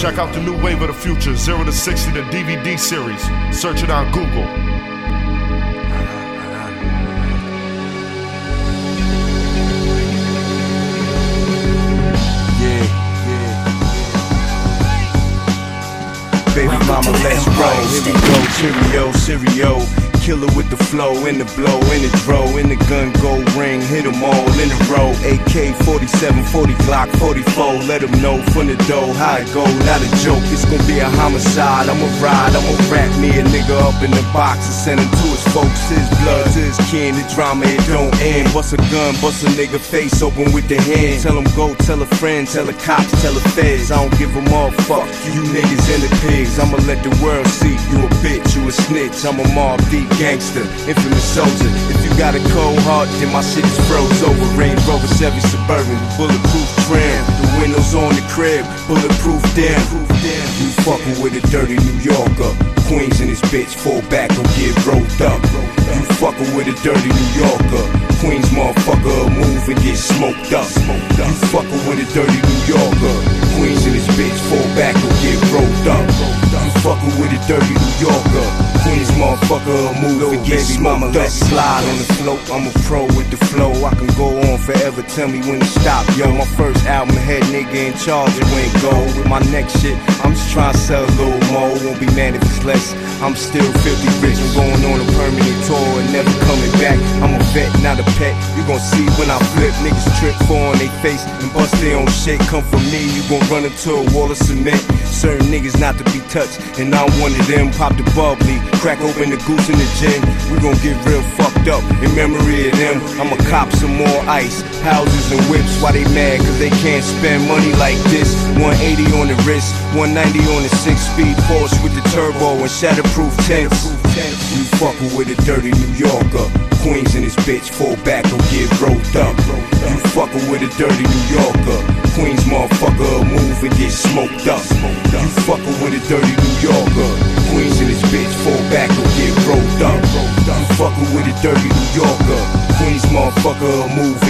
Check out the new wave of the future, 0 to 60, the DVD series. Search it on Google. Baby mama, let's roll. Here we go, Cheerio, cereal. Killer with the flow, in the blow, in the dro, in the gun, gold ring, hit them all in a row. AK, 47, 40 Glock, 44, let them know from the dough how it go, not a joke. It's gonna be a homicide, I'ma ride, I'ma wrap me a nigga up in the box and send him to his folks, his blood, to his kin. The drama, it don't end. Bust a gun, bust a nigga face open with the hand. Tell him go, tell a friend, tell the cops, tell the feds. I don't give them all, fuck you niggas and the pigs. I'ma let the world see you a bitch, you a snitch. I'm a Mobb Deep gangster, infamous soldier. If you got a cold heart, then my shit is froze over. Range Rover, Chevy Suburban, bulletproof trim. The windows on the crib, bulletproof dim. You fucking with a dirty New Yorker. Queens in this bitch, fall back or get rolled up. You fucking with a dirty New Yorker. Queens motherfucker, move and get smoked up. You fucking with a dirty New Yorker. Queens in this bitch, fall back or get rolled up. You fucking with a dirty New Yorker. Queens motherfucker, move and get smoked up. Let's slide on the float, I'm a pro with the flow. I can go on forever, tell me when to stop, yo. My first album, head nigga in charge, it went gold. With my next shit, I'm just trying to sell a little more. Won't be mad if it's less, I'm still filthy rich. I'm going on a permanent tour and never coming back. I'm a vet, not a pet, you gon' see when I flip. Niggas trip, fall on they face and bust their own shit. Come from me, you gon' run into a wall of cement. Certain niggas not to be touched, and I'm one of them. Pop the bubbly, crack open the goose in the gin. We gon' get real fucked up in memory of them. I'ma cop some more ice, houses and whips. Why they mad? Cause they can't spend money like this. 180 on the wrist, 190 on the 6-speed Porsche with the turbo and shatterproof tents. You fuckin' with a dirty New Yorker. Queens in this bitch, fall back or get rolled up. You fuckin' with a dirty New Yorker. Queens motherfucker, move and get smoked up. You fuckin' with a dirty New Yorker. Queens in this bitch, fall back or get rolled up. You fuckin' with a dirty New Yorker. Queens motherfucker, move